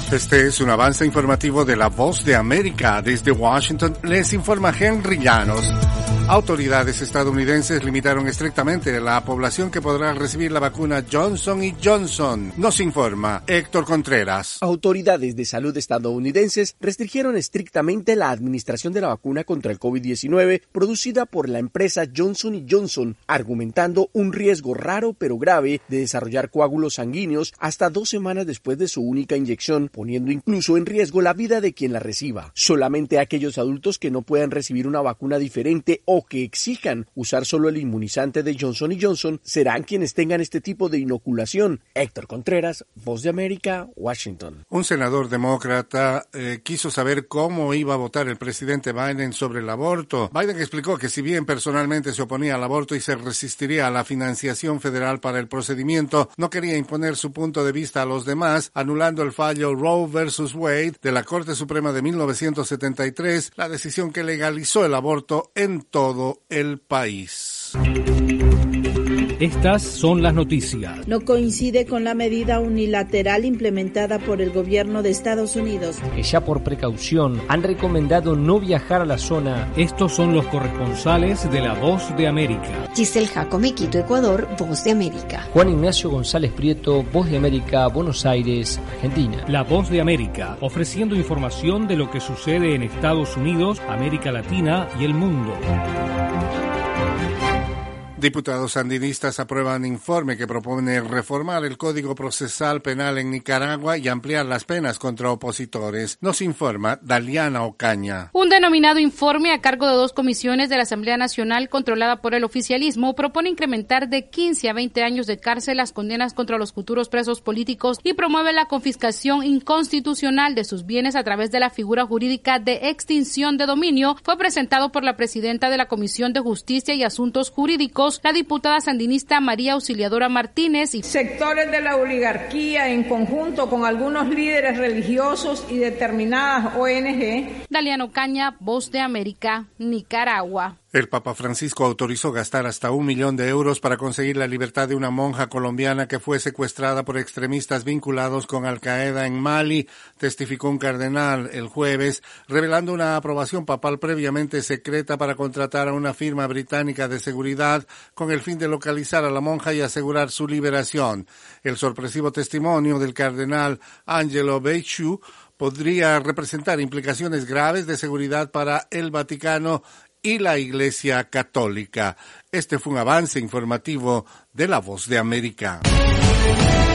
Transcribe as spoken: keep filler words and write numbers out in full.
Este es un avance informativo de La Voz de América. Desde Washington les informa Henry Llanos. Autoridades estadounidenses limitaron estrictamente la población que podrá recibir la vacuna Johnson y Johnson. Nos informa Héctor Contreras. Autoridades de salud estadounidenses restringieron estrictamente la administración de la vacuna contra el COVID diecinueve producida por la empresa Johnson y Johnson, argumentando un riesgo raro pero grave de desarrollar coágulos sanguíneos hasta dos semanas después de su única inyección, poniendo incluso en riesgo la vida de quien la reciba. Solamente aquellos adultos que no puedan recibir una vacuna diferente o que exijan usar solo el inmunizante de Johnson y Johnson serán quienes tengan este tipo de inoculación. Héctor Contreras, Voz de América, Washington. Un senador demócrata eh, quiso saber cómo iba a votar el presidente Biden sobre el aborto. Biden explicó que si bien personalmente se oponía al aborto y se resistiría a la financiación federal para el procedimiento, no quería imponer su punto de vista a los demás, anulando el fallo Roe versus Wade de la Corte Suprema de mil novecientos setenta y tres, la decisión que legalizó el aborto en todo el país. Estas son las noticias. No coincide con la medida unilateral implementada por el gobierno de Estados Unidos, que ya por precaución han recomendado no viajar a la zona. Estos son los corresponsales de La Voz de América. Giselle Jacome, Quito, Ecuador, Voz de América. Juan Ignacio González Prieto, Voz de América, Buenos Aires, Argentina. La Voz de América, ofreciendo información de lo que sucede en Estados Unidos, América Latina y el mundo. Diputados sandinistas aprueban informe que propone reformar el Código Procesal Penal en Nicaragua y ampliar las penas contra opositores. Nos informa Daliana Ocaña. Un denominado informe a cargo de dos comisiones de la Asamblea Nacional controlada por el oficialismo propone incrementar de quince a veinte años de cárcel las condenas contra los futuros presos políticos y promueve la confiscación inconstitucional de sus bienes a través de la figura jurídica de extinción de dominio. Fue presentado por la presidenta de la Comisión de Justicia y Asuntos Jurídicos, la diputada sandinista María Auxiliadora Martínez. Y sectores de la oligarquía en conjunto con algunos líderes religiosos y determinadas O N G. Daliana Ocaña, Voz de América, Nicaragua. El Papa Francisco autorizó gastar hasta un millón de euros para conseguir la libertad de una monja colombiana que fue secuestrada por extremistas vinculados con Al-Qaeda en Mali, testificó un cardenal el jueves, revelando una aprobación papal previamente secreta para contratar a una firma británica de seguridad con el fin de localizar a la monja y asegurar su liberación. El sorpresivo testimonio del cardenal Angelo Becciu podría representar implicaciones graves de seguridad para el Vaticano y la Iglesia Católica. Este fue un avance informativo de La Voz de América.